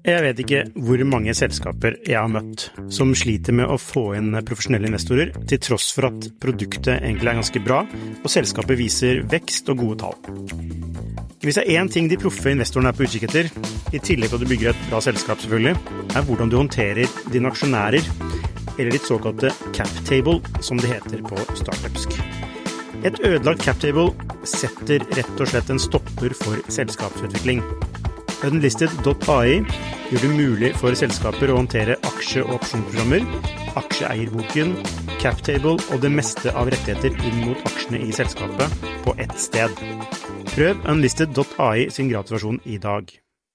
Jeg vet ikke hvor mange selskaper jeg har møtt som sliter med å få inn profesjonelle investorer, til tross for at produktet egentlig er ganske bra, og selskapet viser vekst og gode tall. Hvis det er en ting de proffe investorene er på utkikk etter, i tillegg til at du bygger et bra selskap selvfølgelig, er hvordan du håndterer dine aksjonærer, eller ditt såkalte cap table, som det heter på startupsk. Et ødelagt cap table setter rett og slett en stopper for selskapsutvikling. Unlisted.ai gjør det mulig for selskaper å håndtere aksje- og opsjonsprogrammer, aksjeeierboken, captable og det meste av rettigheter inn mot aksjene i selskapet på ett sted. Prøv Unlisted.ai sin gratisversjon i dag.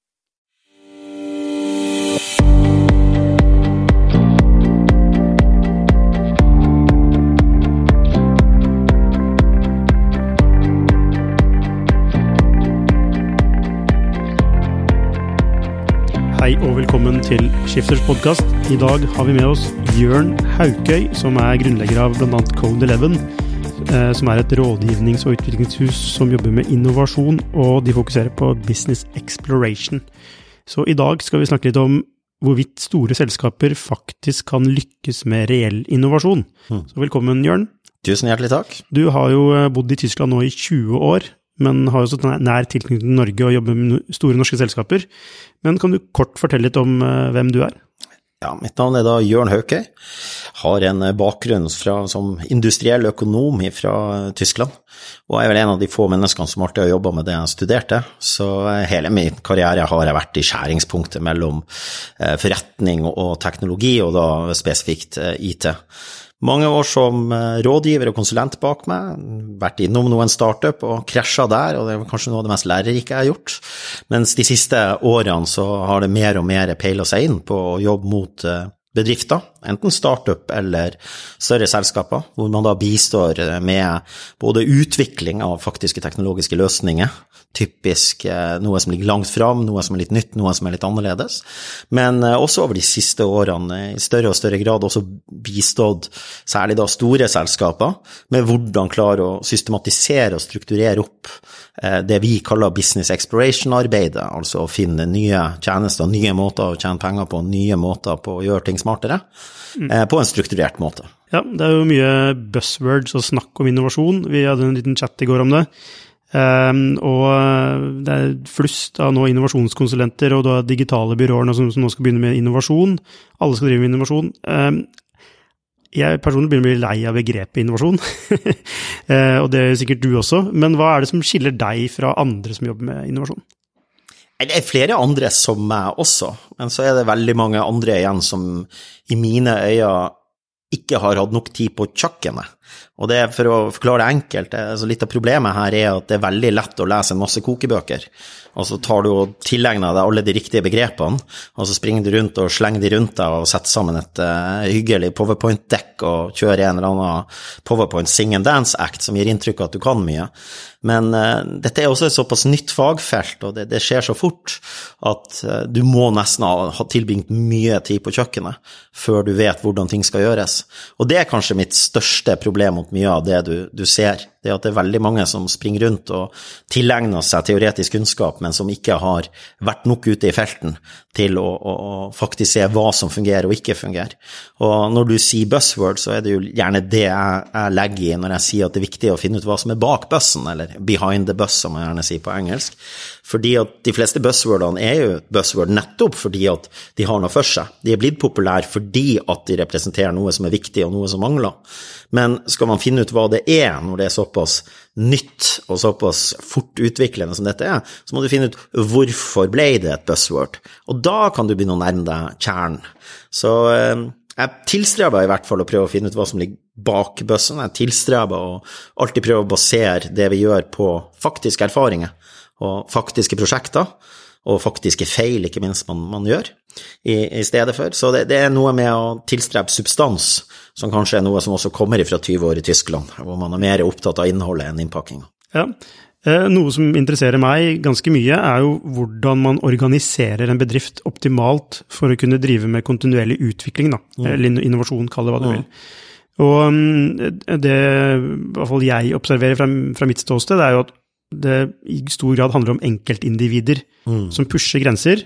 Hei og velkommen til Skifters podcast. I dag har vi med oss Jørn Haukøy, som er grunnlegger av blant annet Code11, som er et rådgivnings- og utviklingshus som jobber med innovasjon, og de fokuserer på business exploration. Så i dag skal vi snakke litt om hvorvidt store selskaper faktisk kan lykkes med reell innovasjon. Så velkommen, Jørn. Tusen hjertelig takk. Du har jo bodd i Tyskland nå i 20 år, men har også nær tilknytning til Norge og jobber med store norske selskaper. Men kan du kort fortelle litt om hvem du er? Ja, mitt navn er da Jørn Haukøy. Har en bakgrunn som industriell økonom fra Tyskland, og er vel en av de få menneskene som alltid har jobbet med det jeg studerte. Så hele min karriere har jeg vært i skjæringspunktet mellom forretning og teknologi, og da spesifikt IT. Mange år som rådgiver og konsulent bak meg, vært innom noen startup og krasjet der, og det er kanskje noe av det mest lærerike jeg har gjort. Mens de siste årene så har det mer og mer peilet seg inn på å jobbe mot bedrifter, enten startup eller større selskaper, hvor man da bistår med både utvikling av faktiske teknologiske løsninger, typisk noe som ligger langt fram, noe som er litt nytt, noe som er litt annerledes, men også over de siste årene i større og større grad også bistått særlig da store selskaper med hvordan klare å systematisere og strukturere opp det vi kaller business exploration-arbeidet, altså å finne nye tjenester, nye måter å tjene penger på, nye måter på å gjøre ting smartere, på en strukturert måte. Ja, det er jo mye buzzwords og snakk om innovasjon. Vi hadde en liten chat i går om det. Og det er flust av nå innovasjonskonsulenter og da digitale byråer som nå skal begynne med innovasjon. Alle skal drive med innovasjon. Jeg personlig begynner å bli lei av begrepet innovasjon, og det er sikkert du også. Men hva er det som skiller deg fra andre som jobber med innovasjon? Det er flere andre som meg også, men så er det veldig mange andre igjen som i mine øyne ikke har hatt nok tid på kjøkkenet. Og det er for å forklare det enkelt, altså litt av problemet her er at det er veldig lett å lese en masse kokebøker, og så tar du og tilegner deg alle de riktige begrepene, og så springer du rundt og slenger de rundt deg og setter sammen et hyggelig PowerPoint-dekk og kjører en eller annen PowerPoint Sing and Dance Act som gir inntrykk av at du kan mye. Men dette er også et såpass nytt fagfelt, og det skjer så fort at du må nesten ha tilbringt mye tid på kjøkkenet før du vet hvordan ting skal gjøres. Og det er kanskje mitt største problem mot mye av det du ser. Det er at det er veldig mange som springer rundt og tilegner seg teoretisk kunnskap, men som ikke har vært nok ute i felten til å faktisk se hva som fungerer og ikke fungerer. Og når du sier buzzword, så er det jo gjerne det jeg legger i når jeg sier at det er viktig å finne ut hva som er bak bussen, eller behind the bus, som jeg gjerne sier på engelsk. Fordi at de fleste buzzwordene er jo buzzword nettopp fordi at de har noe for seg. De er blitt populære fordi at de representerer noe som er viktig og noe som mangler. Men skal man finne ut hva det er når det er såpass nytt og såpass fort utviklende som dette er, så må du finne ut hvorfor ble det et buzzword. Og da kan du begynne å nærme deg kjernen. Så jeg tilstreber i hvert fall å prøve å finne ut hva som ligger bak bussen. Jeg tilstreber å alltid prøve å basere det vi gjør på faktiske erfaringer og faktiske prosjekter, og faktiske feil, ikke minst man gjør i stedet for. Så det er noe med å tilstrebe substans, som kanskje er noe som også kommer fra 20 år i Tyskland, hvor man er mer opptatt av innholdet enn innpakking. Ja, noe som interesserer meg ganske mye er jo hvordan man organiserer en bedrift optimalt for å kunne drive med kontinuerlig utvikling, eller innovasjon, kall det hva du vil. Og det i hvert fall jeg observerer fra mitt ståsted, er jo at det i stor grad handler om enkeltindivider som pusher grenser,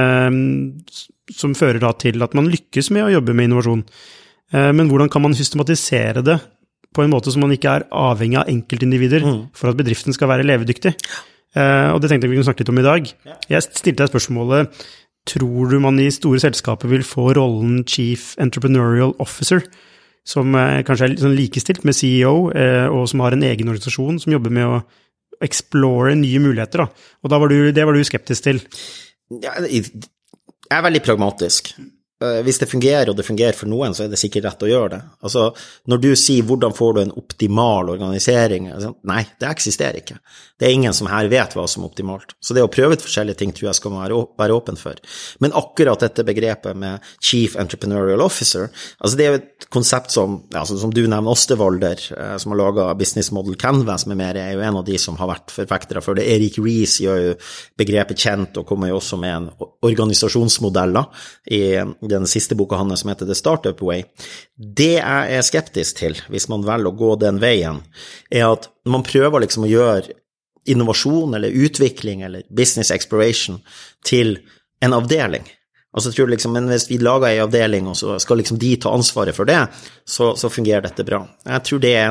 som fører da til at man lykkes med å jobbe med innovasjon. Men hvordan kan man systematisere det på en måte som man ikke er avhengig av enkeltindivider for at bedriften skal være levedyktig? Og det tenkte jeg vi kunne snakke litt om i dag. Jeg stilte deg spørsmålet, tror du man i store selskaper vil få rollen Chief Entrepreneurial Officer, som kanskje er sånn likestilt med CEO, og som har en egen organisasjon som jobber med å explore nye muligheter, da. Og det var du skeptisk til. Ja, jeg er veldig pragmatisk. Hvis det fungerer, og det fungerer for noen, så er det sikkert rett å gjøre det. Altså, når du sier hvordan får du en optimal organisering, nei, det eksisterer ikke. Det er ingen som her vet hva som er optimalt. Så det å prøve ut forskjellige ting tror jeg skal være åpen for. Men akkurat dette begrepet med Chief Entrepreneurial Officer, altså det er jo et konsept som du nevner, Osterwalder, som har laget Business Model Canvas med mer, er jo en av de som har vært forfektere for det. Erik Ries gjør jo begrepet kjent, og kommer jo også med en organisasjonsmodell i den siste boka hans som heter The Startup Way. Det jeg er skeptisk til, hvis man velger å gå den veien, er at man prøver liksom å gjøre innovasjon eller utvikling eller business exploration til en avdeling. Altså tror jeg liksom, men hvis vi lager en avdeling og så skal liksom de ta ansvaret for det, så fungerer dette bra. Jeg tror det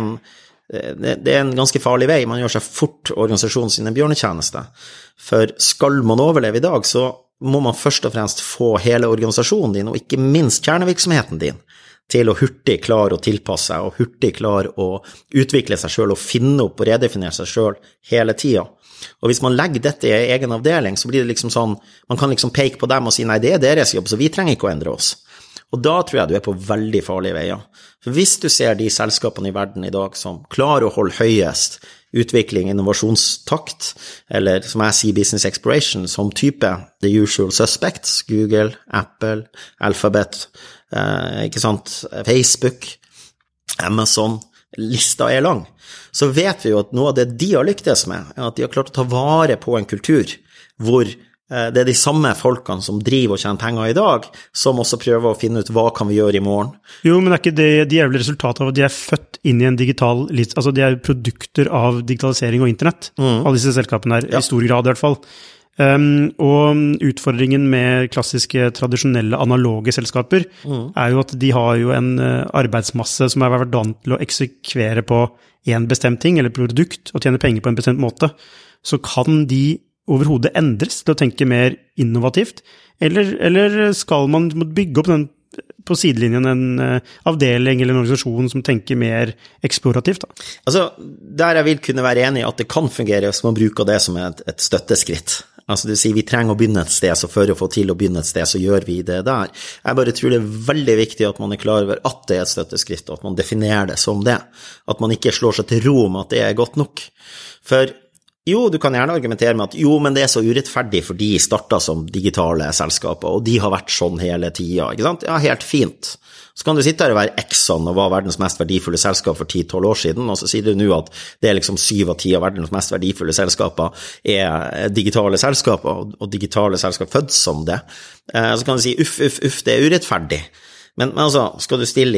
er en ganske farlig vei. Man gjør seg fort organisasjonen sin bjørnetjeneste. For skal man overleve i dag, så må man først og fremst få hele organisasjonen din, og ikke minst kjernevirksomheten din, til å hurtig klare å tilpasse seg, og hurtig klare å utvikle seg selv, og finne opp og redefinere seg selv hele tiden. Og hvis man legger dette i egen avdeling, så blir det liksom sånn, man kan liksom peke på dem og si, nei, det er deres jobb, så vi trenger ikke å endre oss. Og da tror jeg du er på veldig farlige veier. For hvis du ser de selskapene i verden i dag som klarer å holde høyest utvikling, innovasjonstakt, eller som jeg sier business exploration, som type the usual suspects, Google, Apple, Alphabet, ikke sant, Facebook, Amazon, lista er lang, så vet vi jo at noe av det de har lyktes med, er at de har klart å ta vare på en kultur hvor det er de samme folkene som driver og tjener penger i dag, som også prøver å finne ut hva kan vi gjøre i morgen. Jo, men er ikke det, de er vel resultatet av at de er født inn i en digital, altså de er produkter av digitalisering og internett, alle disse selskapene her, i stor grad i hvert fall. Og utfordringen med klassiske, tradisjonelle, analoge selskaper er jo at de har jo en arbeidsmasse som er vært vant til å eksekvere på en bestemt ting, eller produkt, og tjene penger på en bestemt måte. Så kan de overhodet endres til å tenke mer innovativt, eller skal man bygge opp den på sidelinjen en avdeling eller en organisasjon som tenker mer eksplorativt? Da? Altså, der jeg vil kunne være enig i at det kan fungere hvis man bruker det som et støtteskritt. Altså du sier vi trenger å begynne et sted, så for å få til å begynne et sted, så gjør vi det der. Jeg bare tror det er veldig viktig at man er klar over at det er et støtteskritt, og at man definerer det som det. At man ikke slår seg til ro med at det er godt nok. For jo, du kan gjerne argumentere med at jo, men det er så urettferdig for de startet som digitale selskaper, og de har vært sånn hele tiden, ikke sant? Ja, helt fint. Så kan du sitte her og være Exxon og var verdens mest verdifulle selskap for 10-12 år siden, og så sier du nå at det er liksom 7 av 10 av verdens mest verdifulle selskaper er digitale selskaper, og digitale selskap født som det. Så kan du si, uff, det er urettferdig. Men altså, skal du stille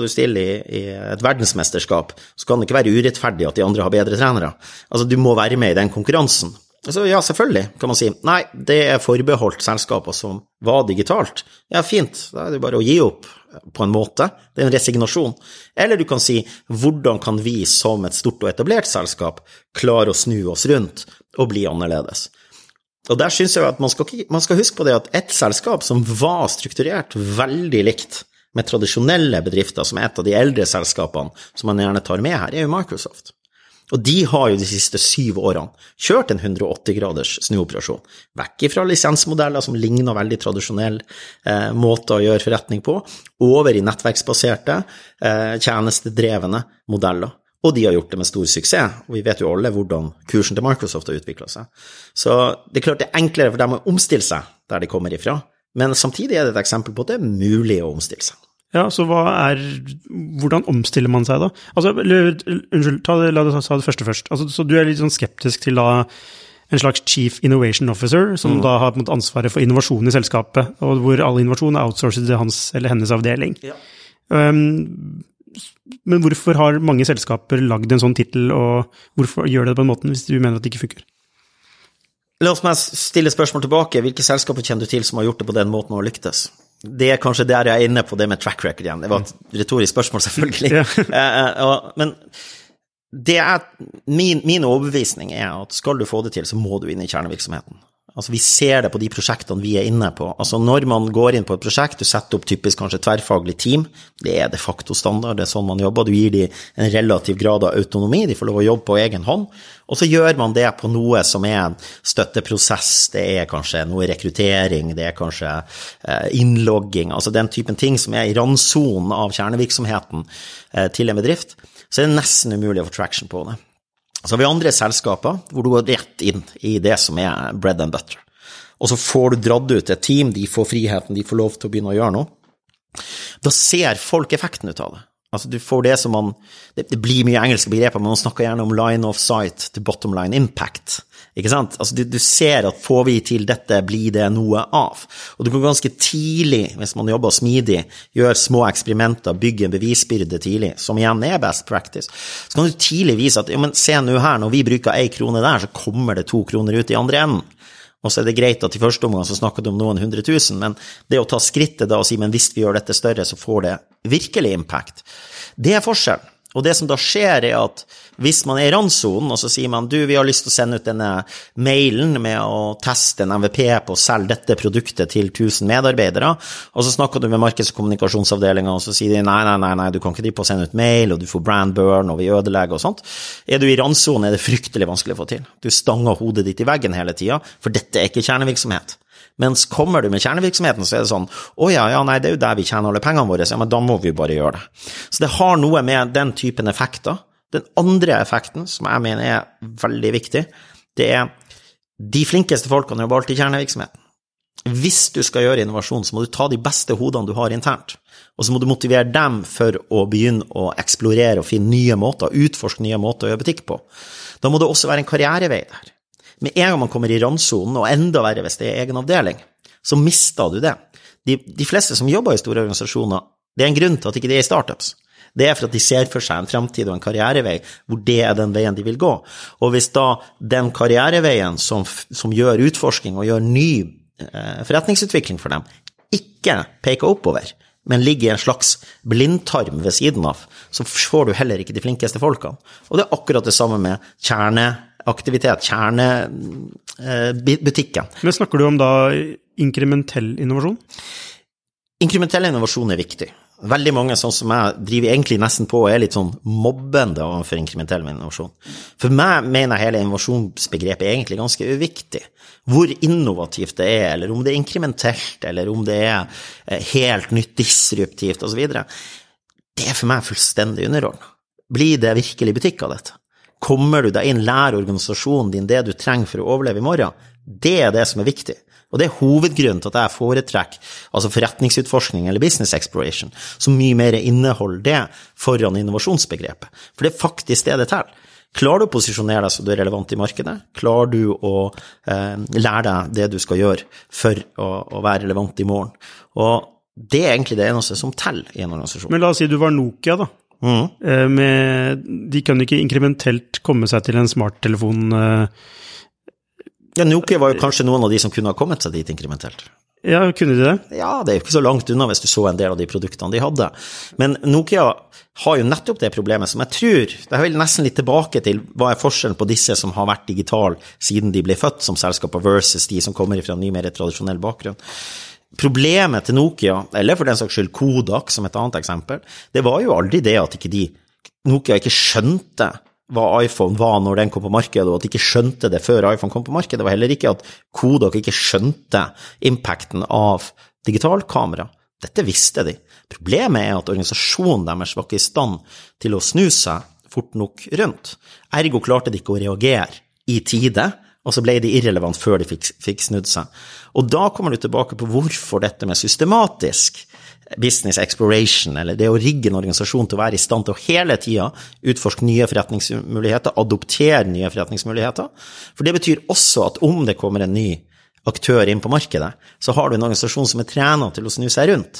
i et verdensmesterskap, så kan det ikke være urettferdig at de andre har bedre trenere. Altså, du må være med i den konkurransen. Altså, ja, selvfølgelig, kan man si. Nei, det er forbeholdt selskaper som var digitalt. Ja, fint, da er det bare å gi opp på en måte. Det er en resignasjon. Eller du kan si, hvordan kan vi som et stort og etablert selskap klare å snu oss rundt og bli annerledes? Og der synes jeg at man skal huske på det at et selskap som var strukturert veldig likt med tradisjonelle bedrifter, som er et av de eldre selskapene som man gjerne tar med her, er jo Microsoft. Og de har jo de siste 7 årene kjørt en 180-graders snuoperasjon, vekk fra lisensmodeller som ligner veldig tradisjonell måte å gjøre forretning på, over i nettverksbaserte, tjenestedrevne modeller. Og de har gjort det med stor suksess, og vi vet jo alle hvordan kursen til Microsoft har utviklet seg. Så det er klart det er enklere for dem å omstille seg der de kommer ifra, men samtidig er det et eksempel på at det er mulig å omstille seg. Ja, så hvordan omstiller man seg da? Altså, unnskyld, la oss ta det første først. Altså, så du er litt sånn skeptisk til da en slags Chief Innovation Officer, som da har på en måte ansvaret for innovasjon i selskapet, og hvor all innovasjon er outsourcet til hans eller hennes avdeling. Ja. Men hvorfor har mange selskaper lagd en sånn titel, og hvorfor gjør det på en måte hvis du mener at det ikke funker? La oss meg stille spørsmål tilbake. Hvilke selskaper kjenner du til som har gjort det på den måten og lyktes? Det kanskje der jeg inne på det med track record igjen. Det var et retorisk spørsmål, selvfølgelig. Men min overbevisning at skal du få det til, så må du inn i kjernevirksomheten. Altså, vi ser det på de prosjektene vi inne på. Altså, når man går inn på et prosjekt, du setter opp typisk kanskje tverrfaglig team, det de facto standard, det sånn man jobber, du gir de en relativ grad av autonomi, de får lov å jobbe på egen hånd, og så gjør man det på noe som en støtteprosess, det kanskje noe rekruttering, det kanskje innlogging, altså den typen ting som i randsonen av kjernevirksomheten til en bedrift, så det nesten umulig å få traction på det. Så har vi andre selskaper hvor du går rett inn i det som bread and butter. Og så får du dratt ut et team, de får friheten, de får lov til å begynne å gjøre noe. Da ser folk effekten ut av det. Altså du får det som det blir mye engelske begreper, men man snakker gjerne om line of sight til bottom line impact. Ikke sant? Altså du ser at får vi til dette, blir det noe av. Og du kan ganske tidlig, hvis man jobber smidig, gjøre små eksperimenter, bygge en bevisbyrde tidlig, som igjen best practice. Så kan du tidlig vise at, ja, men se nå her, når vi bruker 1 krone der, så kommer det 2 kroner ut i andre enden. Og så det greit at i første omgang så snakket du om noen 100 000, men det å ta skrittet da og si, men hvis vi gjør dette større, så får det virkelig impact. Det forskjell. Og det som da skjer at hvis man i randsonen, og så sier man, vi har lyst til å sende ut denne mailen med å teste en MVP på å selge dette produktet til 1000 medarbeidere, og så snakker du med markeds- og kommunikasjonsavdelingen, og så sier de, nei, du kan ikke drive på å sende ut mail, og du får brand burn, og vi ødelegger og sånt. Du i randsonen, det fryktelig vanskelig å få til. Du stanger hodet ditt i veggen hele tiden, for dette ikke kjernevirksomhet. Mens kommer du med kjernevirksomheten, så det sånn, nei, det jo der vi tjener alle pengene våre, men da må vi jo bare gjøre det. Så det har noe med den typen effekter. Den andre effekten, som jeg mener veldig viktig, det de flinkeste folkene jobber alltid i kjernevirksomheten. Hvis du skal gjøre innovasjon, så må du ta de beste hodene du har internt, og så må du motivere dem for å begynne å eksplorere og finne nye måter, utforske nye måter å gjøre butikk på. Da må det også være en karrierevei der. Med en gang man kommer i randsonen, og enda verre hvis det egen avdeling, så mister du det. De fleste som jobber i store organisasjoner, det en grunn til at ikke de i startups. Det for at de ser for seg en fremtid og en karrierevei, hvor det den veien de vil gå. Og hvis da den karriereveien som gjør utforsking og gjør ny forretningsutvikling for dem, ikke peker oppover, men ligger i en slags blindtarm ved siden av, så får du heller ikke de flinkeste folkene. Og det akkurat det samme med kjerneaktivitet, kjernebutikken. Men snakker du om da inkrementell innovasjon? Inkrementell innovasjon viktig. Veldig mange, sånn som jeg, driver egentlig nesten på og litt sånn mobbende overfor inkrementell innovasjon. For meg mener hele innovasjonsbegrepet egentlig ganske uviktig. Hvor innovativt det eller om det inkrementelt, eller om det helt nytt, disruptivt, og så videre. Det for meg fullstendig underordnet. Blir det virkelig butikk av dette? Kommer du deg inn, lærer organisasjonen din det du trenger for å overleve i morgen? Det det som viktig. Og det hovedgrunnen til at jeg foretrekker altså forretningsutforskning eller business exploration, så mye mer innhold det foran innovasjonsbegrepet. For det faktisk det teller. Klarer du å posisjonere deg så du relevant i markedet? Klarer du å lære deg det du skal gjøre for å være relevant i morgen? Og det egentlig det eneste som teller i en organisasjon. Men la oss si du var Nokia da. De kan ikke inkrementelt komme seg til en smarttelefon. Ja, Nokia var jo kanskje noen av de som kunne ha kommet seg dit inkrementelt. Ja, kunne de det? Ja, det jo ikke så langt unna hvis du så en del av de produktene de hadde. Men Nokia har jo nettopp det problemet som jeg tror, det er vel nesten litt tilbake til hva forskjellen på disse som har vært digital siden de ble født som selskaper versus de som kommer fra en ny mer tradisjonell bakgrunn. Problemet til Nokia, eller for den saks skyld Kodak som et annet eksempel, det var jo aldri det at Nokia ikke skjønte hva iPhone var når den kom på markedet, og at de ikke skjønte det før iPhone kom på markedet. Det var heller ikke at Kodak ikke skjønte impacten av digitalkamera. Dette visste de. Problemet at organisasjonen deres var ikke i stand til å snu seg fort nok rundt. Ergo klarte de ikke å reagere i tide, og så ble de irrelevant før de fikk snudd seg. Og da kommer du tilbake på hvorfor dette med systematisk business exploration, eller det å rigge en organisasjon til å være i stand til å hele tiden utforske nye forretningsmuligheter, adoptere nye forretningsmuligheter. For det betyr også at om det kommer en ny aktør inn på markedet, så har du en organisasjon som trenet til å snu seg rundt.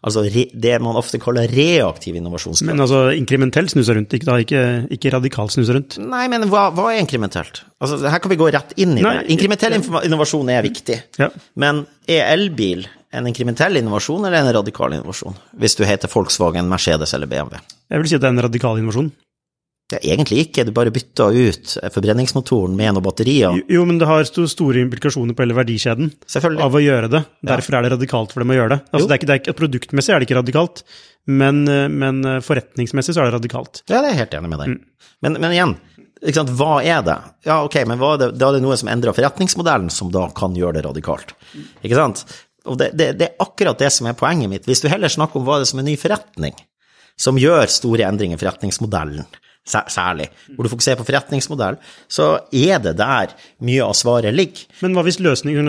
Altså det man ofte kaller reaktiv innovasjonskraft. Men altså inkrementelt snuser rundt, ikke radikalt snuser rundt? Nei, men hva er inkrementelt? Altså, her kan vi gå rett inn i det. Inkrementell innovasjon er viktig. Ja. Men er elbil en inkrementell innovasjon eller en radikal innovasjon? Hvis du heter Volkswagen, Mercedes eller BMW? Jeg vil si at det er en radikal innovasjon. Det er egentlig ikke, du bare bytter ut forbrenningsmotoren med noen batterier. Jo, men det har store implikasjoner på hele verdikjeden av å gjøre det. Derfor er det radikalt for dem å gjøre det. Altså, det er ikke, produktmessig er det ikke radikalt, men forretningsmessig så er det radikalt. Ja, det er jeg helt enig med deg. Men igjen, ikke sant, hva er det? Ja, ok, men da er det noe som endrer forretningsmodellen som da kan gjøre det radikalt. Ikke sant? Og det er akkurat det som er poenget mitt. Hvis du heller snakker om hva det er som en ny forretning, som gjør store endringer i forretningsmodellen, særlig, hvor du fokuserer på forretningsmodell, så er det der mye av svaret ligger. Men hva hvis løsningen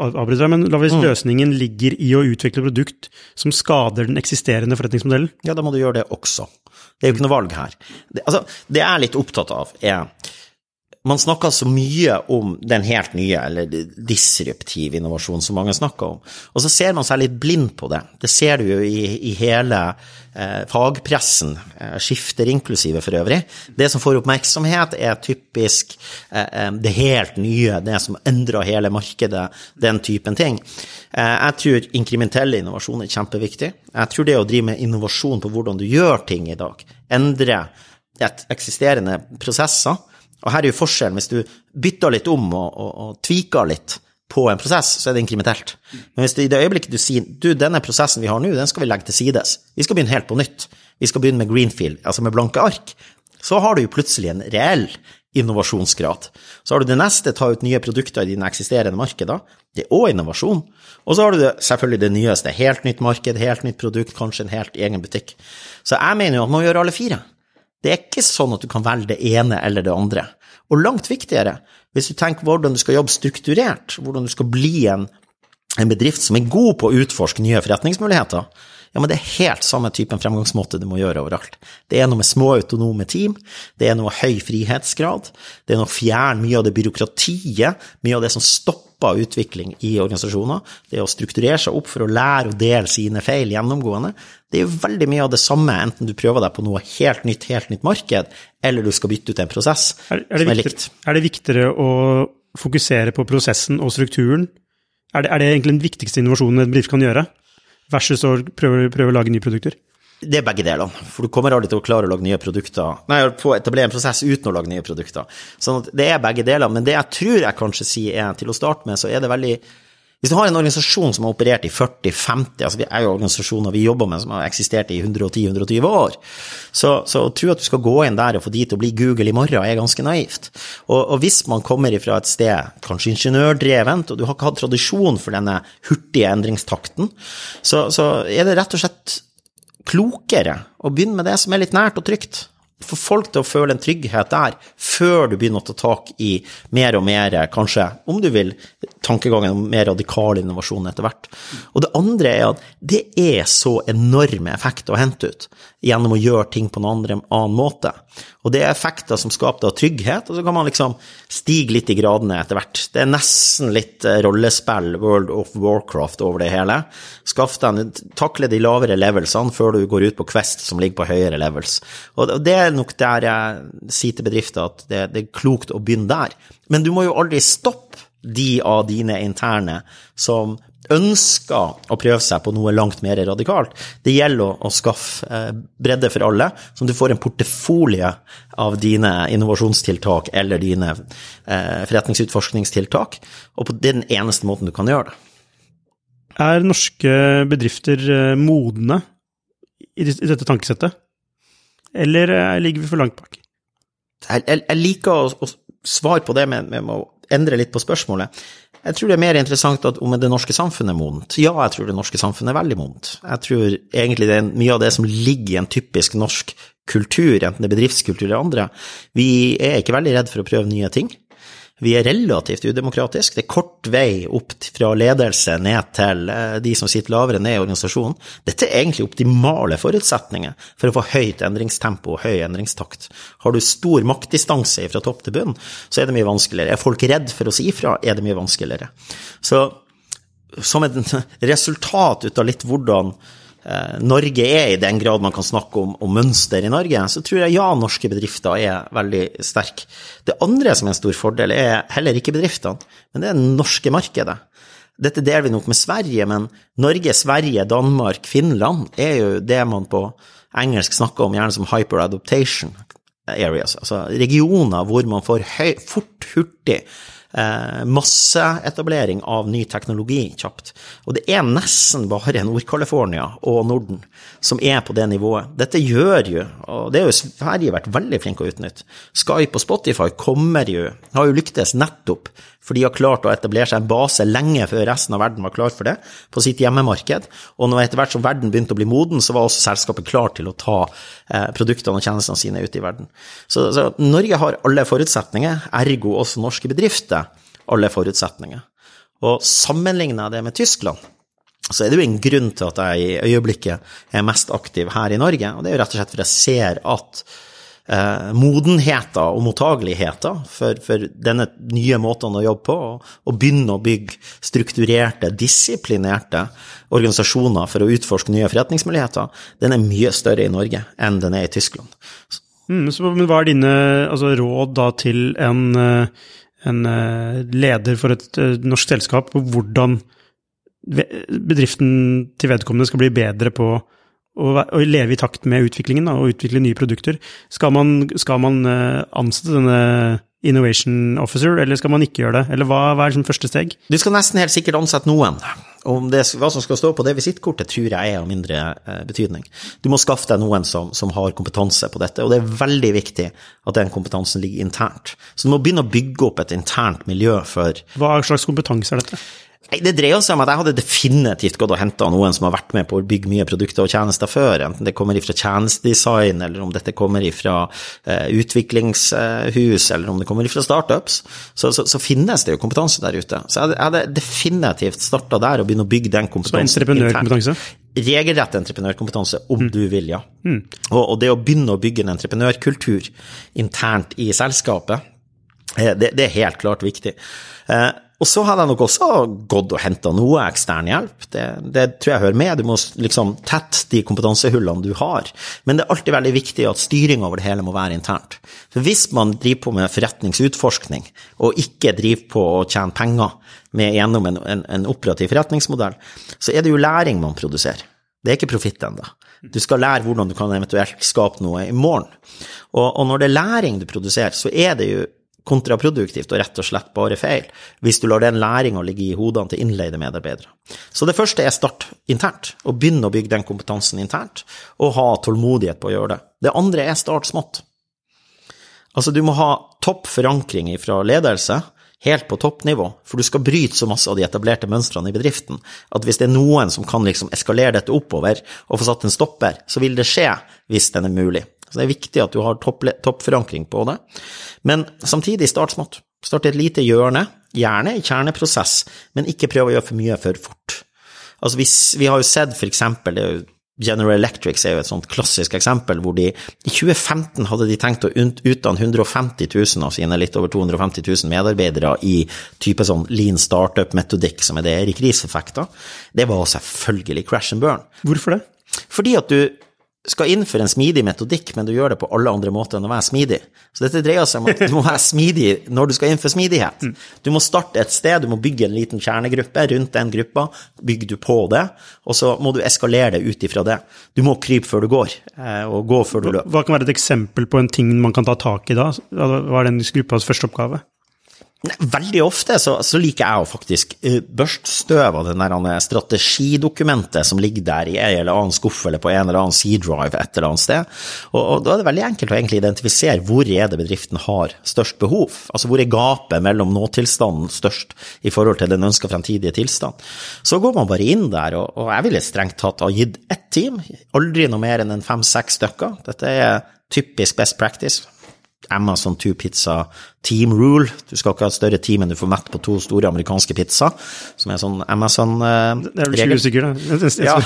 ligger i å utvikle produkt som skader den eksisterende forretningsmodellen? Ja, da må du gjøre det også. Det er jo ikke noe valg her. Det jeg er litt opptatt av man snakker så mye om den helt nye, eller disruptiv innovasjon som mange snakker om, og så ser man seg litt blind på det. Det ser du jo i hele fagpressen, skifter inklusive for øvrig. Det som får oppmerksomhet er typisk det helt nye, det som endrer hele markedet, den typen ting. Jeg tror inkrementell innovasjon er kjempeviktig. Jeg tror det å drive med innovasjon på hvordan du gjør ting i dag, endre eksisterende prosesser. Og her er jo forskjellen, hvis du bytter litt om og tviker litt på en prosess, så er det inkrementelt. Men hvis det i det øyeblikket du sier, denne prosessen vi har nå, den skal vi legge til sides. Vi skal begynne helt på nytt. Vi skal begynne med greenfield, altså med blanke ark. Så har du jo plutselig en reell innovasjonsgrad. Så har du det neste, ta ut nye produkter i dine eksisterende markeder. Det er også innovasjon. Og så har du selvfølgelig det nyeste, helt nytt marked, helt nytt produkt, kanskje en helt egen butikk. Så jeg mener jo at man må gjøre alle fire. Det er ikke sånn at du kan velge det ene eller det andre. Og langt viktigere, hvis du tenker hvordan du skal jobbe strukturert, hvordan du skal bli en bedrift som er god på å utforske nye forretningsmuligheter, ja, men det er helt samme typen fremgangsmåte du må gjøre overalt. Det er noe med små autonome team, det er noe høy frihetsgrad, det er noe fjern mye av det byråkratiet, mye av det som stopper utvikling i organisasjoner, det er å strukturere seg opp for å lære og dele sine feil gjennomgående. Det er jo veldig mye av det samme, enten du prøver deg på noe helt nytt marked, eller du skal bytte ut en prosess som er likt. Er det viktigere å fokusere på prosessen og strukturen? Er det egentlig den viktigste innovasjonen en bedrift kan gjøre? Versus å prøve å lage nye produkter? Det er begge delene, for du kommer aldri til å klare å lage nye produkter, på å etablere en prosess uten å lage nye produkter. Sånn at det er begge delene, men det jeg tror jeg kanskje sier til å starte med, så er det veldig, hvis du har en organisasjon som har operert i 40-50, altså vi er jo organisasjoner vi jobber med som har eksistert i 110-120 år, så tror at du skal gå inn der og få de til å bli Google i morgen er ganske naivt. Og hvis man kommer fra et sted, kanskje ingeniørdrevent, og du har ikke hatt tradisjon for denne hurtige endringstakten, så er det rett og slett klokere å begynne med det som er litt nært og trygt. For folk til å føle en trygghet der, før du begynner å ta tak i mer og mer, kanskje, om du vil, tankegangen om mer radikal innovasjon etter hvert. Og det andre er at det er så enorme effekter å hente ut gjennom å gjøre ting på en annen måte. Og det er effekter som skaper trygghet, og så kan man liksom stige litt i gradene etter hvert. Det er nesten litt rollespill, World of Warcraft over det hele. Takle de lavere levelsene før du går ut på Quest som ligger på høyere levels. Og det er nok der jeg sier til bedrifter at det er klokt å begynne der. Men du må jo aldri stoppe de av dine interne som ønsker å prøve seg på noe langt mer radikalt. Det gjelder å skaffe bredde for alle, så du får en portefolje av dine innovasjonstiltak eller dine forretningsutforskningstiltak, og det er den eneste måten du kan gjøre det. Er norske bedrifter modne i dette tankesettet? Eller ligger vi for langt bak? Jeg liker å svare på det med å endre litt på spørsmålet. Jeg tror det er mer interessant om det norske samfunnet er modent. Ja, jeg tror det norske samfunnet er veldig modent. Jeg tror egentlig det er mye av det som ligger i en typisk norsk kultur, enten det er bedriftskultur eller andre. Vi er ikke veldig redd for å prøve nye ting. Vi er relativt udemokratisk. Det er kort vei opp fra ledelse ned til de som sitter lavere ned i organisasjonen. Dette er egentlig optimale forutsetninger for å få høyt endringstempo og høy endringstakt. Har du stor maktdistanse fra topp til bunn, så er det mye vanskeligere. Er folk redd for å si ifra, er det mye vanskeligere. Så som et resultat ut av litt hvordan Norge I den grad man kan snakke om mønster I Norge, så tror jeg norske bedrifter veldig sterke. Det andre som en stor fordel heller ikke bedriftene, men det det norske markedet. Dette deler vi nok med Sverige, men Norge, Sverige, Danmark, Finland jo det man på engelsk snakker om gjerne som hyper-adaptation areas, altså regioner hvor man får fort, hurtig masseetablering av ny teknologi kjapt. Og det nesten bare Nord-California og Norden som på det nivået. Dette gjør jo, og det jo Sverige vært veldig flink å utnytte. Skype og Spotify har jo lyktes nettopp, for de har klart å etablere seg en base lenge før resten av verden var klar for det, på sitt hjemmemarked. Og når etter hvert som verden begynte å bli moden, så var også selskapet klar til å ta produktene og tjenestene sine ut I verden. Så Norge har alle forutsetninger, ergo også norske bedrifter, alle forutsetninger. Og sammenlignet det med Tyskland, så det jo en grunn til at jeg I øyeblikket mest aktiv her I Norge, og det jo rett og slett for jeg ser at modenheter og mottageligheter for denne nye måten å jobbe på, og begynne å bygge strukturerte, disiplinerte organisasjoner for å utforske nye forretningsmuligheter, den mye større I Norge enn den I Tyskland. Men hva dine råd da til en leder for et norsk selskap, og hvordan bedriften til vedkommende skal bli bedre på å leve I takt med utviklingen og utvikle nye produkter? Skal man ansette denne innovation officer, eller skal man ikke gjøre det? Eller hva liksom første steg? Du skal nesten helt sikkert ansette noen. Om hva som skal stå på det visittkortet, tror jeg av mindre betydning. Du må skaffe deg noen som har kompetanse på dette, og det veldig viktig at den kompetansen ligger internt. Så du må begynne å bygge opp et internt miljø for... Hva slags kompetanse dette? Det dreier seg om at jeg hadde definitivt gått og hentet noen som har vært med på å bygge mye produkter og tjenester før, enten det kommer fra tjenestedesign, eller om dette kommer fra utviklingshus, eller om det kommer fra startups, så finnes det jo kompetanse der ute. Så jeg hadde definitivt startet der og begynne å bygge den kompetansen. Så entreprenørkompetanse? Regelrett entreprenørkompetanse, om du vil, ja. Og det å begynne å bygge en entreprenørkultur internt I selskapet, det helt klart viktig. Og så hadde jeg nok også gått og hentet noe ekstern hjelp. Det tror jeg hører med. Du må liksom tette de kompetansehullene du har. Men det alltid veldig viktig at styring over det hele må være internt. For hvis man driver på med forretningsutforskning, og ikke driver på å tjene penger gjennom en operativ forretningsmodell, så det jo læring man produserer. Det ikke profitt enda. Du skal lære hvordan du kan eventuelt skape noe I morgen. Og når det læring du produserer, så det jo kontraproduktivt og rett og slett bare feil, hvis du lar den læringen ligge I hodene til innleide medarbeidere. Så det første start internt, og begynne å bygge den kompetansen internt, og ha tålmodighet på å gjøre det. Det andre start smått. Altså du må ha toppforankring fra ledelse, helt på toppnivå, for du skal bryte så masse av de etablerte mønstrene I bedriften, at hvis det noen som kan liksom eskalere dette oppover, og få satt en stopper, så vil det skje hvis den mulig. Så det viktig at du har toppforankring på det. Men samtidig start smått. Start et lite hjørne, gjerne I kjerneprosess, men ikke prøve å gjøre for mye for fort. Altså vi har jo sett for eksempel, General Electric jo et sånt klassisk eksempel, hvor I 2015 hadde de tenkt å utdanne 150 000 av sine litt over 250 000 medarbeidere I type sånn lean startup-metodikk, som det Erik Ries-effekter. Det var selvfølgelig crash and burn. Hvorfor det? Fordi at du skal innføre en smidig metodikk, men du gjør det på alle andre måter enn å være smidig. Så dette dreier seg om at du må være smidig når du skal innføre smidighet. Du må starte et sted, du må bygge en liten kjernegruppe, rundt den gruppa, bygger du på det, og så må du eskalere det ut ifra det. Du må krype før du går, og gå før du løper. Hva kan være et eksempel på en ting man kan ta tak I da? Hva den gruppas første oppgave? Veldig ofte så liker jeg å faktisk børststøv av den der strategidokumentet som ligger der I en eller annen skuff eller på en eller annen C-drive et eller annet sted. Og da det veldig enkelt å egentlig identifisere hvor det bedriften har størst behov. Altså hvor gapet mellom nåtilstanden størst I forhold til den ønskede fremtidige tilstand. Så går man bare inn der, og jeg ville strengt tatt ha gitt ett team, aldri noe mer enn 5-6 stykker. Dette typisk best practice. Amazon 2 Pizza Team Rule. Du skal ikke ha et større team enn du får mett på 2 store amerikanske pizza, som sånn Amazon-regel. Det vel 20 stykker da. Ja,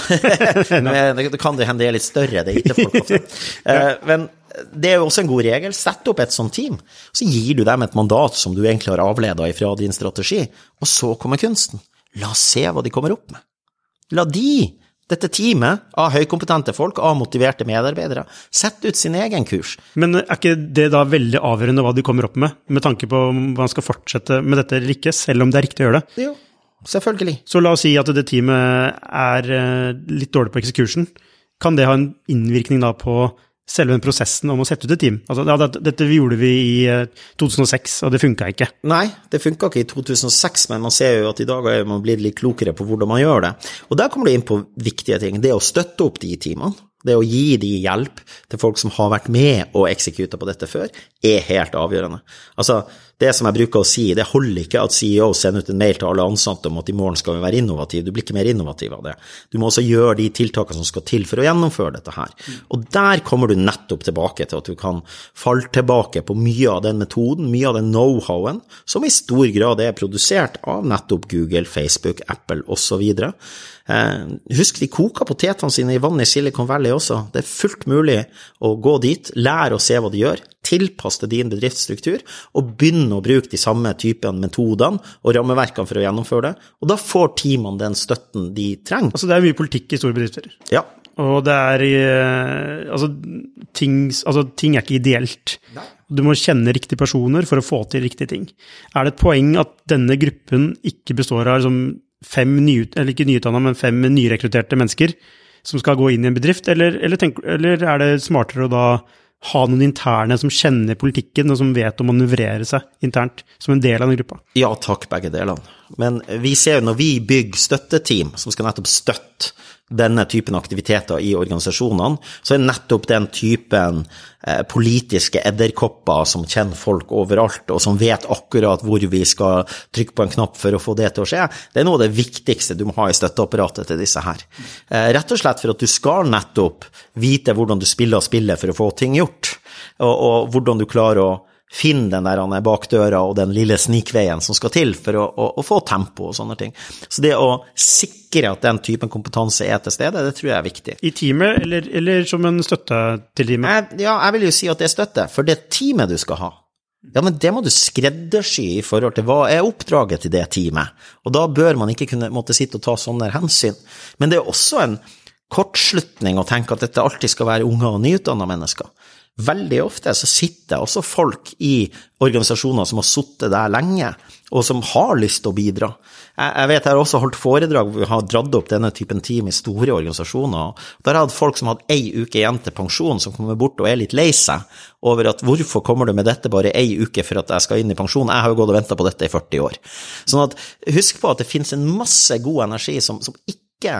det kan det hende det litt større, det ikke folk ofte. Men det jo også en god regel. Sett opp et sånt team, så gir du dem et mandat som du egentlig har avledet ifra din strategi, og så kommer kunsten. La oss se hva de kommer opp med. La de Dette teamet av høykompetente folk, av motiverte medarbeidere, sett ut sin egen kurs. Men ikke det da veldig avgjørende hva de kommer opp med tanke på om man skal fortsette med dette eller ikke, selv om det riktig å gjøre det? Jo, selvfølgelig. Så la oss si at det teamet litt dårlig på execution. Kan det ha en innvirkning da på selve den prosessen om å sette ut et team? Altså, dette gjorde vi i 2006, og det funket ikke. Nei, det funket ikke i 2006, men man ser jo at i dag er man blitt litt klokere på hvordan man gjør det. Og der kommer det inn på viktige ting. Det å støtte opp de teamene, det å gi de hjelp til folk som har vært med og executet på dette før, helt avgjørende. Altså, det som jeg bruker å si, det holder ikke at CEO sender ut en mail til alle ansatte om at i morgen skal vi være innovative. Du blir ikke mer innovativ av det. Du må også gjøre de tiltakene som skal til for å gjennomføre dette her. Og der kommer du nettopp tilbake til at du kan falle tilbake på mye av den metoden, mye av den know-howen, som i stor grad produsert av nettopp Google, Facebook, Apple og så videre. Husk, de koker potetene sine i vann i Silicon Valley også. Det fullt mulig å gå dit, lære å se hva de gjør, tilpasse din bedriftsstruktur, og begynne å bruke de samme typene metodene og rammeverkene for å gjennomføre det, og da får teamene den støtten de trenger. Altså, det mye politikk i store bedrifter. Ja. Og det ting ikke ideelt. Nei. Du må kjenne riktige personer for å få til riktige ting. Det et poeng at denne gruppen ikke består av fem nyrekrutterte mennesker som skal gå inn i en bedrift, eller det smartere å da ha noen interne som kjenner politikken og som vet å manøvrere seg internt som en del av den gruppa? Ja, takk, begge delene. Men vi ser jo når vi bygger støtteteam som skal nettopp støtte denne typen aktiviteter i organisasjonene, så nettopp den typen politiske edderkopper som kjenner folk overalt, og som vet akkurat hvor vi skal trykke på en knapp for å få det til å skje. Det noe av det viktigste du må ha i støtteapparatet til disse her. Rett og slett for at du skal nettopp vite hvordan du spiller for å få ting gjort, og hvordan du klarer å finne den der bakdøra og den lille snikveien som skal til for å få tempo og sånne ting. Så det å sikre at den typen kompetanse til stede, det tror jeg er viktig. I teamet, eller som en støtte til teamet? Ja, jeg vil jo si at det støtte, for det teamet du skal ha. Ja, men det må du skreddersy i forhold til hva oppdraget til det teamet. Og da bør man ikke måtte sitte og ta sånne hensyn. Men det også en kortslutning å tenke at dette alltid skal være unge og nyutdannede mennesker. Veldig ofte så sitter også folk i organisasjoner som har sittet der lenge, og som har lyst til å bidra. Jeg vet, jeg har også holdt foredrag hvor vi har dratt opp denne typen team i store organisasjoner. Der har folk som hadde 1 uke igjen til pensjon, som kommer bort og litt lei seg over at hvorfor kommer du med dette bare 1 uke for at jeg skal inn i pensjon? Jeg har jo gått og ventet på dette i 40 år. Sånn at husk på at det finnes en masse god energi som ikke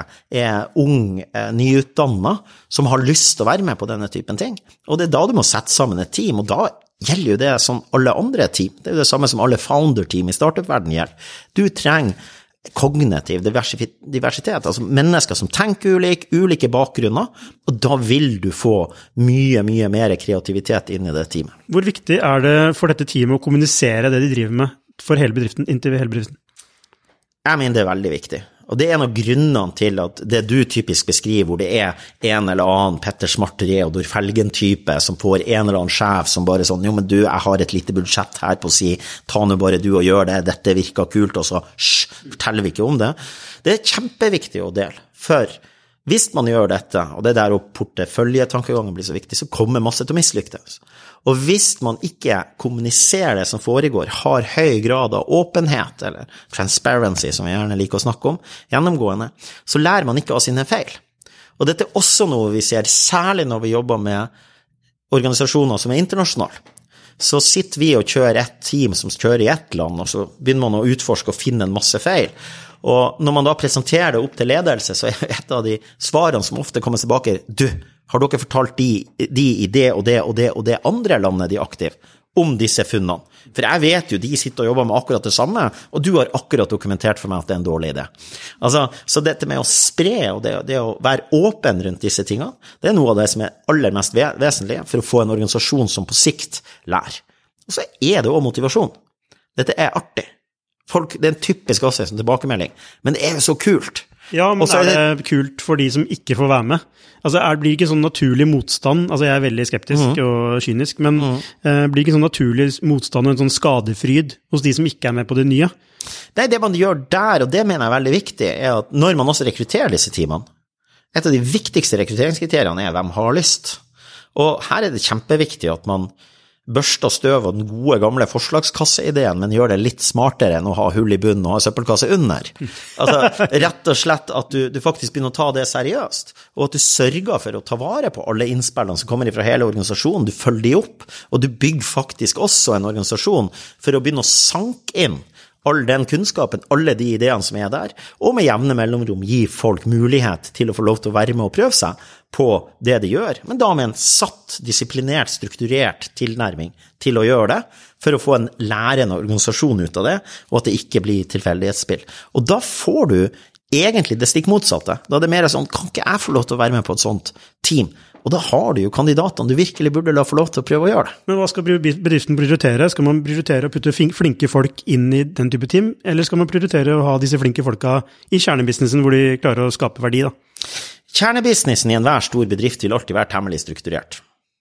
ung, nyutdannet, som har lyst til å være med på denne typen ting. Og det da du må sette sammen et team, og da gjelder jo det som alle andre team. Det jo det samme som alle founder-team i startup-verden gjelder. Du trenger kognitiv diversitet, altså mennesker som tenker ulike bakgrunner, og da vil du få mye mer kreativitet inn i det teamet. Hvor viktig det for dette teamet å kommunisere det de driver med for hele bedriften, inntil hele bedriften? Jeg mener det veldig viktig. Og det en av grunnene til at det du typisk beskriver, hvor det en eller annen Petter Smartere og Dor Felgen-type som får en eller annen sjef som bare sånn, jo, men du, jeg har et lite budsjett her på å si, ta nå bare du og gjør det, dette virker kult, og så forteller vi ikke om det. Det kjempeviktig å dele, for hvis man gjør dette, og det der å porteføljetankegangen blir så viktig, så kommer masse til å mislykkes. Og hvis man ikke kommuniserer det som foregår, har høy grad av åpenhet, eller transparency, som vi gjerne liker å snakke om, gjennomgående, så lærer man ikke av sine feil. Og dette også noe vi ser, særlig når vi jobber med organisasjoner som internasjonale. Så sitter vi og kjører et team som kjører i et land, og så begynner man å utforske og finne en masse feil. Og når man da presenterer det opp til ledelse, så et av de svarene som ofte kommer tilbake, du, har dere fortalt de i det og det andre landet de er aktive om disse funnene? For jeg vet jo, de sitter og jobber med akkurat det samme, og du har akkurat dokumentert for meg at det en dårlig idé. Altså, så dette med å spre, og det å være åpen rundt disse tingene, det noe av det som aller mest vesentlig for å få en organisasjon som på sikt lærer. Og så det også motivasjon. Dette artig. Folk, det en typisk også som tilbakemelding, men det jo så kult. Ja, men det kult for de som ikke får være med? Altså, blir ikke sånn naturlig motstand, altså jeg veldig skeptisk og kynisk, men blir ikke sånn naturlig motstand og en sånn skadefryd hos de som ikke med på det nye? Det man gjør der, og det mener jeg veldig viktig, at når man også rekrutterer disse teamene, Et av de viktigste rekrutteringskriteriene hvem har lyst. Og her det kjempeviktig at man børster støv av den gode gamle forslagskasseideen, men gjør det litt smartere enn å ha hull i bunnen og ha søppelkasse under. Altså, rett og slett at du faktisk begynner å ta det seriøst, og at du sørger for å ta vare på alle innspillene som kommer fra hele organisasjonen, du følger de opp, og du bygger faktisk også en organisasjon for å begynne å sanke inn all den kunnskapen, alle de ideene som der, og med jevne mellomrom gi folk mulighet til å få lov til å være med og prøve seg på det de gjør, men da med en satt, disiplinert, strukturert tilnærming til å gjøre det, for å få en lærende organisasjon ut av det, og at det ikke blir tilfeldighetsspill. Og da får du egentlig det stikk motsatte. Da det mer sånn, kan ikke jeg få lov til å være med på et sånt team? Og da har du jo kandidatene du virkelig burde la få lov til å prøve å gjøre det. Men hva skal bedriften prioritere? Skal man prioritere å putte flinke folk inn i den type team, eller skal man prioritere å ha disse flinke folka i kjernebusinessen hvor de klarer å skape verdi da? Kjernebusinessen i enhver stor bedrift vil alltid være temmelig strukturert.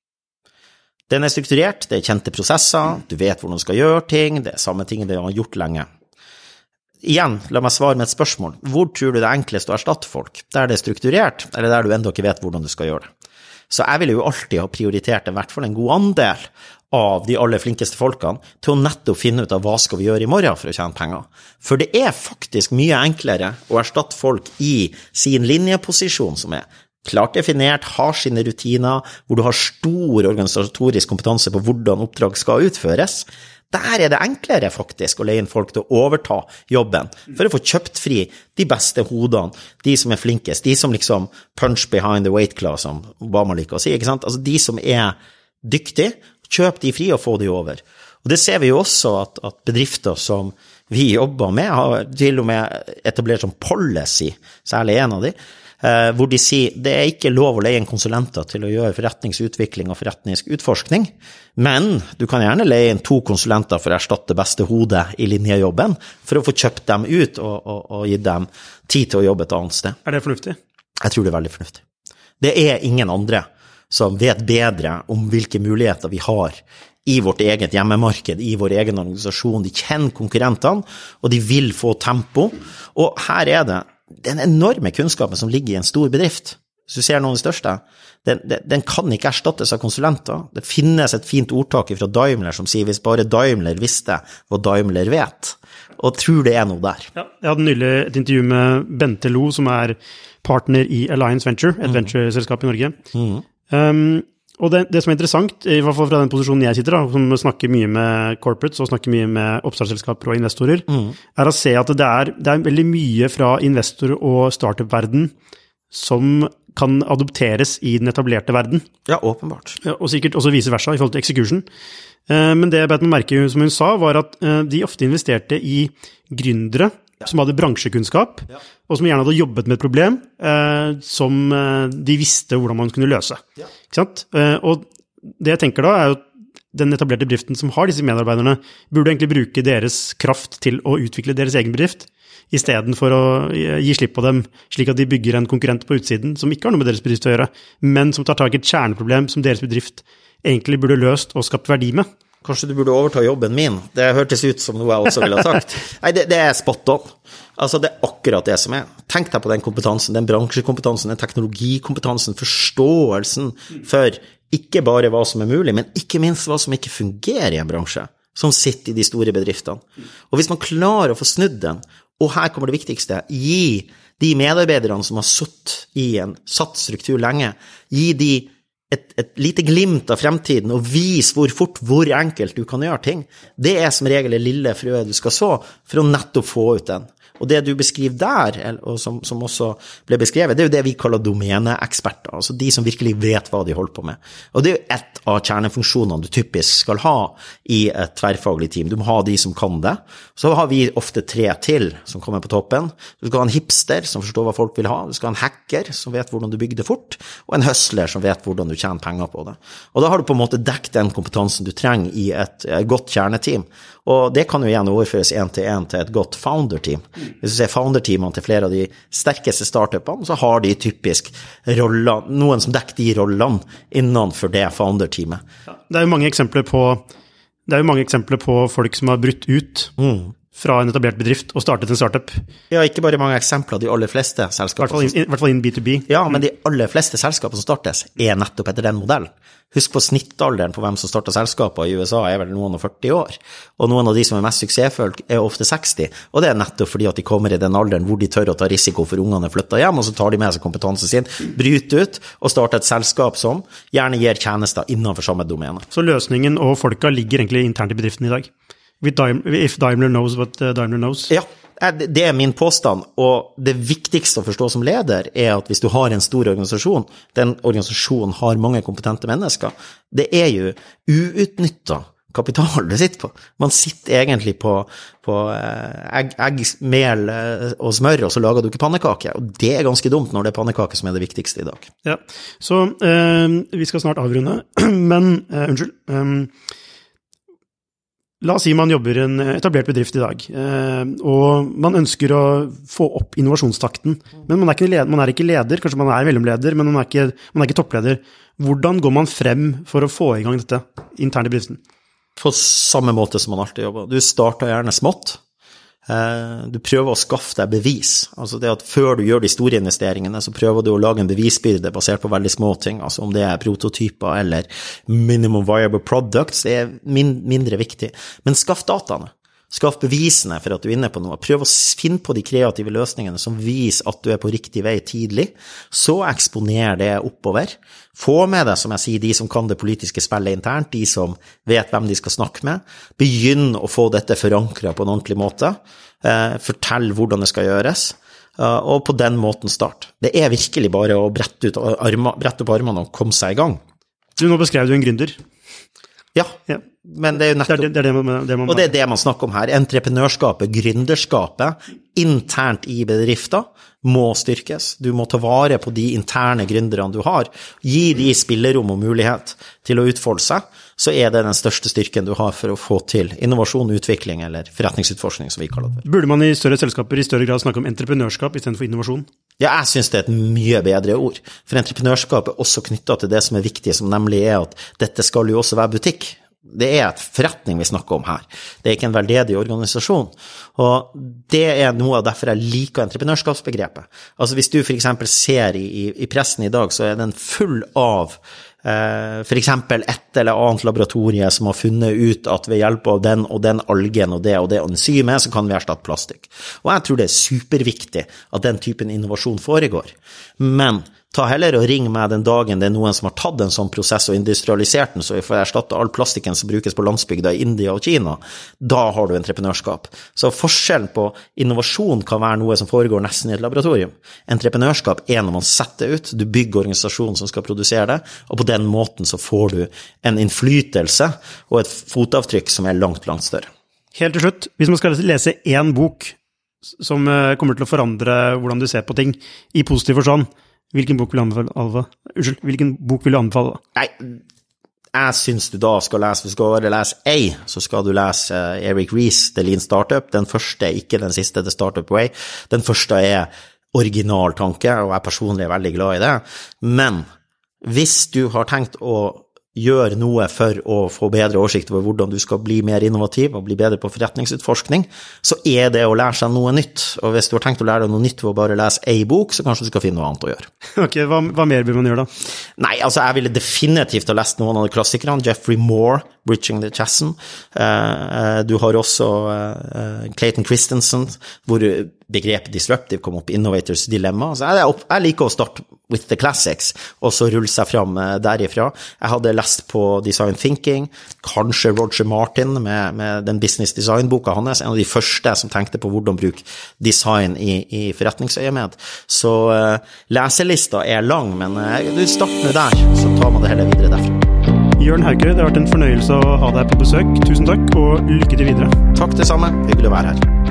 Den strukturert, det kjente prosesser, du vet hvordan du skal gjøre ting, det samme ting du har gjort lenge. Igjen, la meg svare med et spørsmål. Hvor tror du det enklest å erstatte folk? Der det strukturert, eller der du enda ikke vet hvordan du skal gjøre det? Så jeg vil jo alltid ha prioritert i hvert fall en god andel av de aller flinkeste folkene til å nettopp finne ut av hva skal vi gjøre i morgen for å tjene penger. For det faktisk mye enklere å erstatte folk i sin linjeposisjon som klart definert, har sine rutiner, hvor du har stor organisatorisk kompetanse på hvordan oppdrag skal utføres. Der det enklere faktisk å leie inn folk til å overta jobben, for å få kjøpt fri de beste hodene, de som flinkest, de som liksom punch behind the weight class, som Obama liker å si, ikke sant? Altså de som dyktige, kjøp de fri og få de over. Og det ser vi jo også at bedrifter som vi jobber med, har til og med etablert som policy, særlig en av de, hvor de sier det ikke lov å leie inn konsulenter til å gjøre forretningsutvikling og forretningsutforskning, men du kan gjerne leie inn 2 konsulenter for å erstatte beste hodet i linjejobben, for å få kjøpt dem ut og gi dem tid til å jobbe et annet sted. Det fornuftig? Jeg tror det veldig fornuftig. Det ingen andre som vet bedre om hvilke muligheter vi har i vårt eget hjemmemarked, i vår egen organisasjon. De kjenner konkurrentene, og de vil få tempo, og her det den enorme kunnskapen som ligger i en stor bedrift, hvis du ser noen av de største, den kan ikke erstattes av konsulenter. Det finnes et fint ordtak fra Daimler som sier hvis bare Daimler visste hva Daimler vet, og tror det noe der. Ja, jeg hadde nylig et intervju med Bente Lo, som partner i Alliance Venture, et venture-selskap i Norge. Og det som interessant, i hvert fall fra den posisjonen jeg sitter da, som snakker mye med corporates og snakker mye med oppstartsselskaper og investorer, å se at det er veldig mye fra investor- og startup-verden som kan adopteres i den etablerte verden. Ja, åpenbart. Og sikkert også vice versa i forhold til execution. Men det jeg bet meg merke, som hun sa, var at de ofte investerte i gründere som hadde bransjekunnskap, og som gjerne hadde jobbet med et problem som de visste hvordan man kunne løse. Ikke sant? Og det jeg tenker da jo den etablerte bedriften som har disse medarbeiderne, burde egentlig bruke deres kraft til å utvikle deres egen bedrift, i stedet for å gi slipp på dem, slik at de bygger en konkurrent på utsiden som ikke har noe med deres bedrift å gjøre, men som tar tak i et kjerneproblem som deres bedrift egentlig burde løst og skapt verdi med. Kanskje du burde overta jobben min. Det hørtes ut som noe jeg også ville ha sagt. Nei, det spot on. Altså, det akkurat det som Tenk deg på den kompetansen, den bransjekompetansen, den teknologikompetansen, forståelsen for ikke bare hva som mulig, men ikke minst hva som ikke fungerer i en bransje, som sitter i de store bedriftene. Og hvis man klarer å få snudd den, og her kommer det viktigste, gi de medarbeiderne som har suttet i en satt struktur lenge, gi de et lite glimt av fremtiden, og vis hvor enkelt du kan gjøre ting. Det som regel lille frøet du skal så, for å nettopp få ut den. Og det du beskriver der, og som også ble beskrevet, det jo det vi kaller domeneeksperter, altså de som virkelig vet hva de holder på med. Og det jo et av kjernefunksjonene du typisk skal ha i et tverrfaglig team. Du må ha de som kan det. Så har vi ofte 3 til som kommer på toppen. Du skal ha en hipster som forstår hva folk vil ha. Du skal ha en hacker som vet hvordan du bygger det fort, og en hustler som vet hvordan du tjener penger på det. Og da har du på en måte dekket den kompetansen du trenger i et godt kjerneteam. Og det kan jo igjen overføres 1-til-1 til et godt founder-team. Hvis du ser founder-teamene til flere av de sterkeste startupene, så har de typisk roller, noen som dekker de rollene innenfor det founder-teamet. Ja, det er jo mange eksempler på folk som har brutt ut fra en etablert bedrift og startet en startup. Ja, ikke bare mange eksempler, de aller fleste selskaper. I hvert fall innen B2B. Ja, men de aller fleste selskaper som startes nettopp etter den modellen. Husk på snittalderen på hvem som starter selskaper i USA vel noen og 40 år. Og noen av de som mest suksessfulle ofte 60. Og det nettopp fordi at de kommer i den alderen hvor de tør å ta risiko for ungene flytter hjem, og så tar de med seg kompetansen sin, bryter ut og starter et selskap som gjerne gir tjenester innenfor samme domene. Så løsningen og folka ligger egentlig internt i bedriften i dag? If Daimler knows what Daimler knows. Ja, det min påstand, og det viktigste å forstå som leder at hvis du har en stor organisasjon, den organisasjonen har mange kompetente mennesker, det jo uutnyttet kapital du sitter på. Man sitter egentlig på egg, mel og smør, og så lager du ikke pannekake, og det ganske dumt når det pannekake som det viktigste i dag. Ja, så vi skal snart avrunde, men unnskyld, la oss si man jobber i en etablert bedrift i dag, og man ønsker å få opp innovasjonstakten, men man ikke leder, kanskje man mellomleder, men man ikke toppleder. Hvordan går man frem for å få i gang dette internt i bedriften? På samme måte som man alltid jobber. Du starter gjerne smått. Du prøver å skaffe deg bevis. Altså det at før du gjør de store investeringene, så prøver du å lage en bevisbyrde basert på veldig små ting. Altså om det prototyper eller minimum viable products, det mindre viktig. Men skaff dataene. Skaff bevisene for at du inne på noe. Prøv å finne på de kreative løsningene som viser at du på riktig vei tidlig. Så eksponer det oppover. Få med deg, som jeg sier, de som kan det politiske spillet internt, de som vet hvem de skal snakke med. Begynn å få dette forankret på en ordentlig måte. Fortell hvordan det skal gjøres. Og på den måten start. Det virkelig bare å brette opp armene og komme seg i gang. Nå beskrev du en gründer. Ja, men det jo nettopp, og det det man snakker om her, entreprenørskapet, gründerskapet, internt i bedrifter, må styrkes. Du må ta vare på de interne gründerne du har, gi de spillerom og mulighet til å utfolde seg, så det den største styrken du har for å få til innovasjon, utvikling eller forretningsutforskning, som vi kaller det. Burde man i større selskaper i større grad snakke om entreprenørskap i stedet for innovasjon? Ja, jeg synes det et mye bedre ord. For entreprenørskap også knyttet til det som viktig, som nemlig at dette skal jo også være butikk. Det et forretning vi snakker om her. Det ikke en veldedig organisasjon. Og det noe av derfor jeg liker entreprenørskapsbegrepet. Altså hvis du for eksempel ser i pressen i dag, så den full av for eksempel et eller annet laboratorie som har funnet ut at ved hjelp av den og den algen og det enzymet, så kan vi erstatte plastikk. Og jeg tror det superviktig at den typen innovasjon foregår. Men ta heller og ring meg den dagen det noen som har tatt en sånn prosess og industrialisert den, så vi får erstatte all plastikken som brukes på landsbygda i India og Kina. Da har du entreprenørskap. Så forskjellen på innovasjon kan være noe som foregår nesten i et laboratorium. Entreprenørskap når man setter ut, du bygger organisasjonen som skal produsere det, og på den måten så får du en innflytelse og et fotavtrykk som langt, langt større. Helt til slutt, hvis man skal lese en bok som kommer til å forandre hvordan du ser på ting i positiv forstand, hvilken bok vil du anbefale? Nei, jeg synes du da skal lese, hvis du skal bare lese så skal du lese Eric Ries, The Lean Startup. Den første, ikke den siste, The Startup Way. Den første original tanke, og jeg personlig veldig glad i det. Men hvis du har tenkt å gjør noe for å få bedre oversikt over hvordan du skal bli mer innovativ og bli bedre på forretningsutforskning, så det å lære seg noe nytt. Og hvis du har tenkt å lære deg noe nytt ved å bare lese en bok, så kanskje du skal finne noe annet å gjøre. Ok, hva mer vil man gjøre da? Nei, altså jeg ville definitivt ha lest noen av de klassikerne. Jeffrey Moore, Bridging the Chasm. Du har også Clayton Christensen, hvor begrepet disruptive kom opp, Innovators Dilemma. Så jeg liker å starte with the classics, og så rulle seg fram derifra. Jeg hadde lest på Design Thinking, kanskje Roger Martin med den business design-boka hans, en av de første som tenkte på hvordan bruke design i forretningsøyemed. Så leselista lang, men du starter der, så tar man det heller videre derfra. Jørn Hauge, det har vært en fornøyelse å ha deg på besøk. Tusen takk, og lykke til videre. Takk det samme, hyggelig å være her.